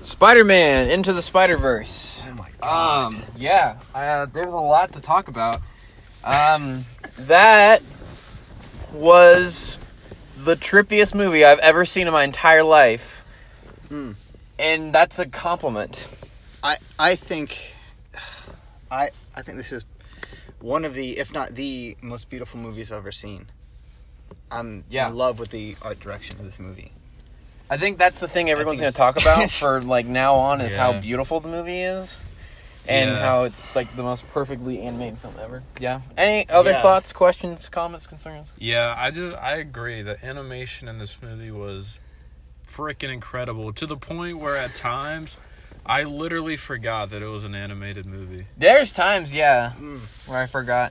Spider-Man Into the Spider-Verse. Oh my god. There's a lot to talk about. That was the trippiest movie I've ever seen in my entire life. And that's a compliment. I think this is one of the, if not the most beautiful movies I've ever seen. I'm in love with the art direction of this movie. I think that's the thing everyone's going to talk about for like now on is how beautiful the movie is. And how it's like the most perfectly animated film ever. Yeah. Any other thoughts, questions, comments, concerns? Yeah, I agree. The animation in this movie was freaking incredible to the point where at times I literally forgot that it was an animated movie. There's times, where I forgot.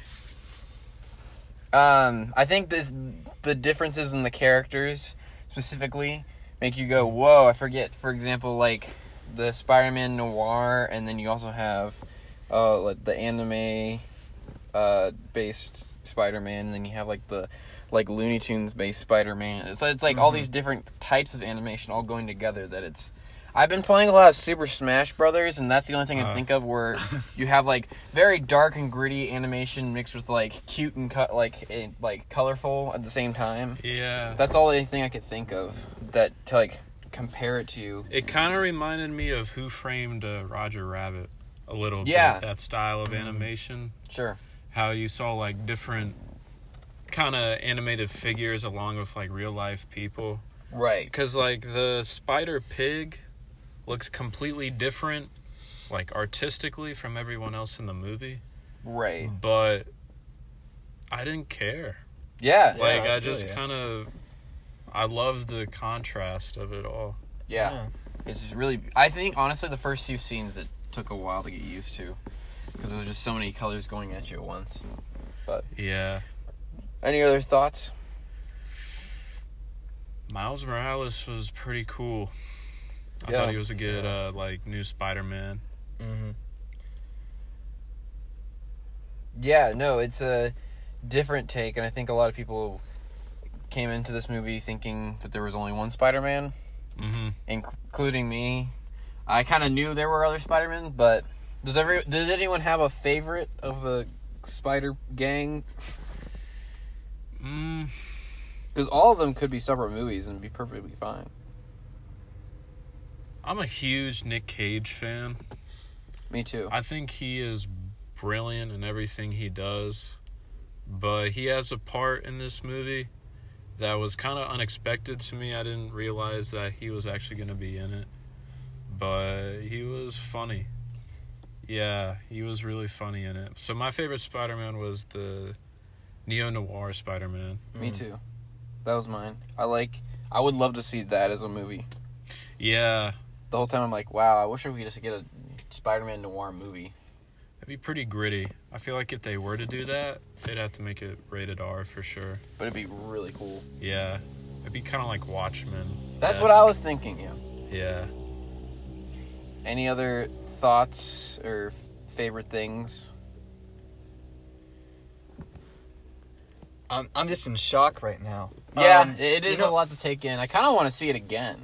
I think the differences in the characters specifically make you go, whoa, I forget. For example, like the Spider-Man Noir, and then you also have like the anime based Spider-Man, and then you have like the Looney Tunes based Spider-Man. So it's like all these different types of animation all going together that it's... I've been playing a lot of Super Smash Brothers, and that's the only thing I think of where you have like very dark and gritty animation mixed with like cute and colorful at the same time. Yeah, that's all the thing I could think of that to like compare it to. It kind of reminded me of Who Framed Roger Rabbit a little bit. That style of animation. Sure. How you saw like different kind of animated figures along with like real life people. Right. Because like the Spider Pig looks completely different, like artistically, from everyone else in the movie. Right. But I didn't care. Yeah. Like, I just kind of... I love the contrast of it all. Yeah. It's just really... I think, honestly, the first few scenes, it took a while to get used to. Because there was just so many colors going at you at once. But... Yeah. Any other thoughts? Miles Morales was pretty cool. I thought he was a good, new Spider-Man. Mm-hmm. Yeah, no, it's a different take, and I think a lot of people came into this movie thinking that there was only one Spider-Man, including me. I kind of knew there were other Spider-Men, but did anyone have a favorite of the Spider Gang? Because all of them could be separate movies and be perfectly fine. I'm a huge Nick Cage fan. Me too. I think he is brilliant in everything he does. But he has a part in this movie that was kind of unexpected to me. I didn't realize that he was actually going to be in it. But he was funny. Yeah, he was really funny in it. So my favorite Spider-Man was the neo-noir Spider-Man. Me too. That was mine. I would love to see that as a movie. Yeah. The whole time I'm like, wow, I wish we could just get a Spider-Man noir movie. It'd be pretty gritty. I feel like if they were to do that, they'd have to make it rated R for sure. But it'd be really cool. Yeah. It'd be kind of like Watchmen. That's what I was thinking, Yeah. Any other thoughts or favorite things? I'm just in shock right now. Yeah, it is a lot to take in. I kind of want to see it again.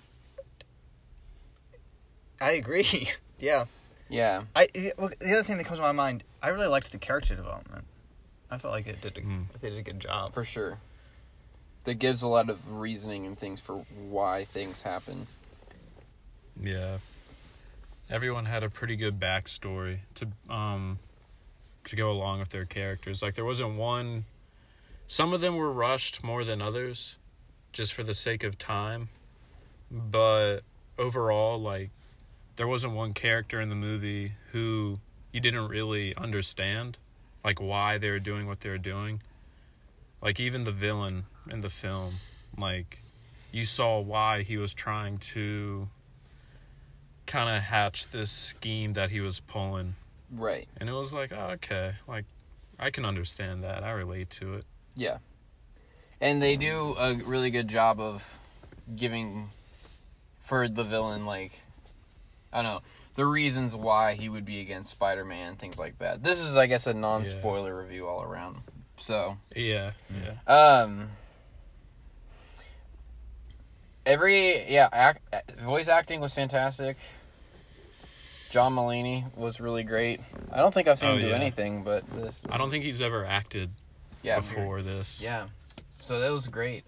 I agree. Yeah. Yeah. The other thing that comes to my mind, I really liked the character development. I felt like they did a good job. For sure. That gives a lot of reasoning and things for why things happen. Yeah. Everyone had a pretty good backstory to go along with their characters. Like, there wasn't one... Some of them were rushed more than others, just for the sake of time. But overall, like, there wasn't one character in the movie who you didn't really understand, like, why they were doing what they were doing. Like, even the villain in the film, like, you saw why he was trying to kind of hatch this scheme that he was pulling. Right. And it was like, oh, okay, like, I can understand that. I relate to it. Yeah. And they do a really good job of giving, for the villain, like, I don't know, the reasons why he would be against Spider-Man, things like that. This is, I guess, a non-spoiler review all around. So. Yeah. voice acting was fantastic. John Mulaney was really great. I don't think I've seen him do anything, but this. I don't think he's ever acted before this. Yeah, so that was great.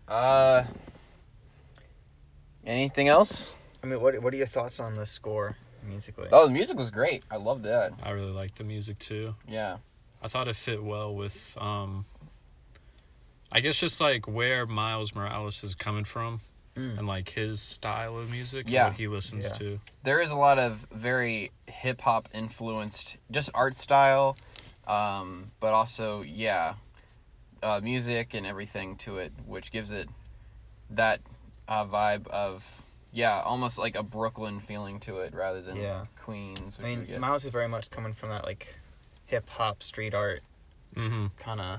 Anything else? I mean, what are your thoughts on the score musically? Oh, the music was great. I loved that. I really liked the music too. Yeah. I thought it fit well with, I guess just like where Miles Morales is coming from. And like his style of music, what he listens to. There is a lot of very hip hop influenced, just art style, but also music and everything to it, which gives it that vibe of almost like a Brooklyn feeling to it rather than Queens. I mean, Miles is very much coming from that like hip hop street art kind of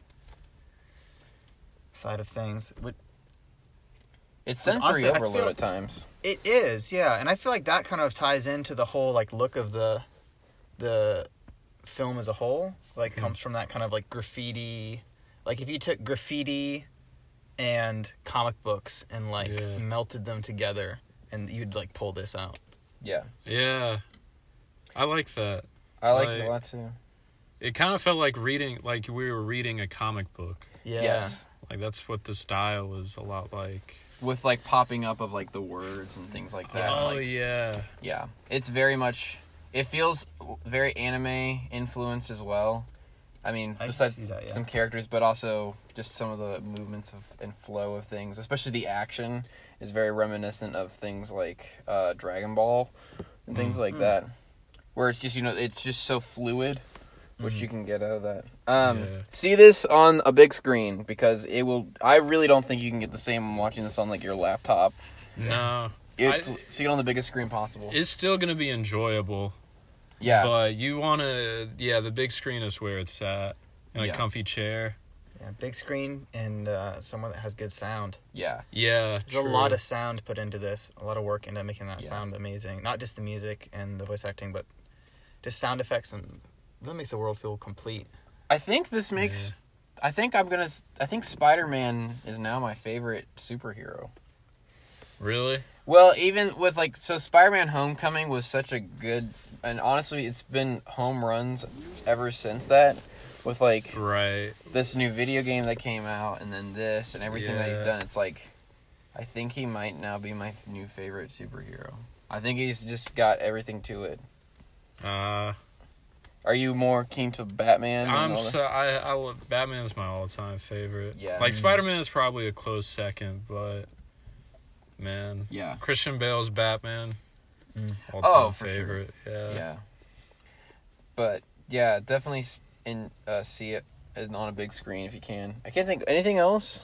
side of things. It's sensory overload at times. It is, yeah. And I feel like that kind of ties into the whole like look of the film as a whole. Like comes from that kind of like graffiti. Like if you took graffiti and comic books and like melted them together, and you'd like pull this out. Yeah. Yeah. I like that. I like it a lot too. It kind of felt like we were reading a comic book. Yeah. Yes. Like that's what the style is a lot like. With like popping up of like the words and things like that. Oh like, yeah. Yeah. It's very much. It feels very anime influenced as well. I mean, besides some characters, but also just some of the movements and flow of things. Especially the action is very reminiscent of things like Dragon Ball and things like that, where it's just it's just so fluid. Which you can get out of that. See this on a big screen because it will. I really don't think you can get the same watching this on like your laptop. No, see it on the biggest screen possible. It's still gonna be enjoyable. Yeah, but you wanna. Yeah, the big screen is where it's at. In a comfy chair. Yeah, big screen and somewhere that has good sound. Yeah. Yeah. There's a lot of sound put into this. A lot of work into making that sound amazing. Not just the music and the voice acting, but just sound effects and. That makes the world feel complete. I think this makes... I think Spider-Man is now my favorite superhero. Really? Well, even with like... So Spider-Man Homecoming was such a good... And honestly, it's been home runs ever since that. With like... Right. This new video game that came out and then this and everything that he's done. It's like... I think he might now be my new favorite superhero. I think he's just got everything to it. Are you more keen to Batman? I love Batman's my all-time favorite. Yeah. Like Spider-Man is probably a close second, but man, Christian Bale's Batman, all-time favorite. Sure. Yeah. But yeah, definitely see it on a big screen if you can. I can't think of anything else.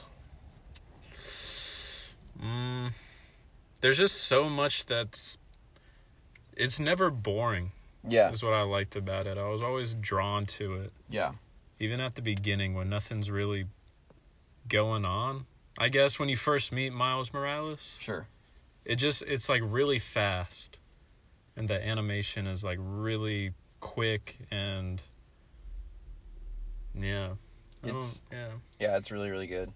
There's just so much it's never boring. Yeah. Is what I liked about it. I was always drawn to it. Yeah. Even at the beginning when nothing's really going on. I guess when you first meet Miles Morales. Sure. It's like really fast. And the animation is like really quick and it's really, really good.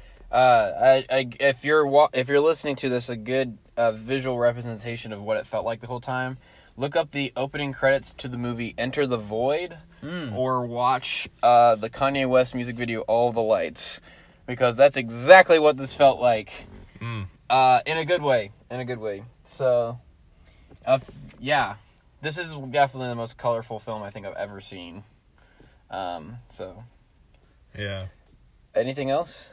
If you're listening to this, a good visual representation of what it felt like the whole time. Look up the opening credits to the movie Enter the Void, or watch the Kanye West music video All the Lights, because that's exactly what this felt like, in a good way. So, this is definitely the most colorful film I think I've ever seen. Yeah. Anything else?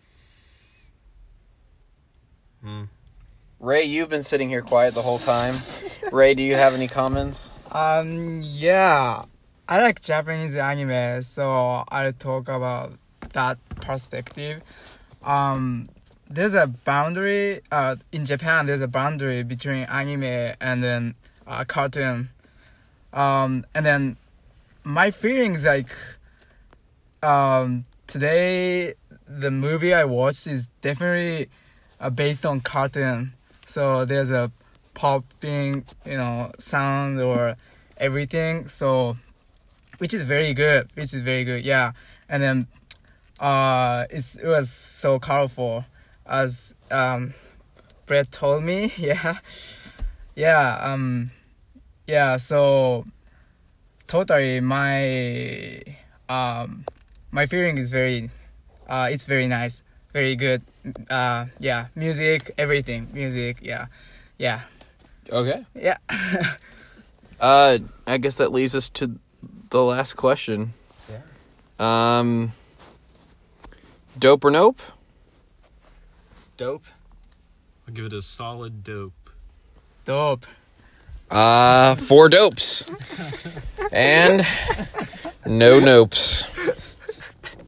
Ray, you've been sitting here quiet the whole time. Ray, do you have any comments? Yeah. I like Japanese anime, so I'll talk about that perspective. There's a boundary, in Japan, there's a boundary between anime and then cartoon. And then my feelings like, today, the movie I watched is definitely based on cartoon. So there's a popping, sound or everything. So, which is very good. Yeah. And then, it was so colorful as, Brett told me. So totally my feeling is very it's very nice, very good. Music, everything, music. Okay. Yeah. I guess that leads us to the last question. Yeah. Dope or nope? Dope. I'll give it a solid dope. Dope. 4 dopes. And no nopes.